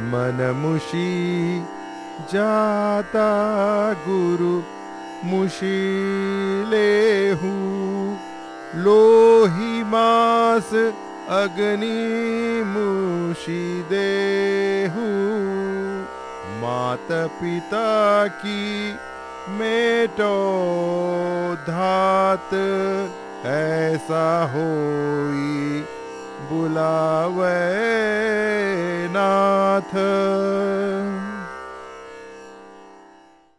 मन मुशी जाता गुरु मुशीलेहू। लोही मास अग्नि मुशी देहू। मात पिता की मेटो धात, ऐसा होई बुलावे नाथ।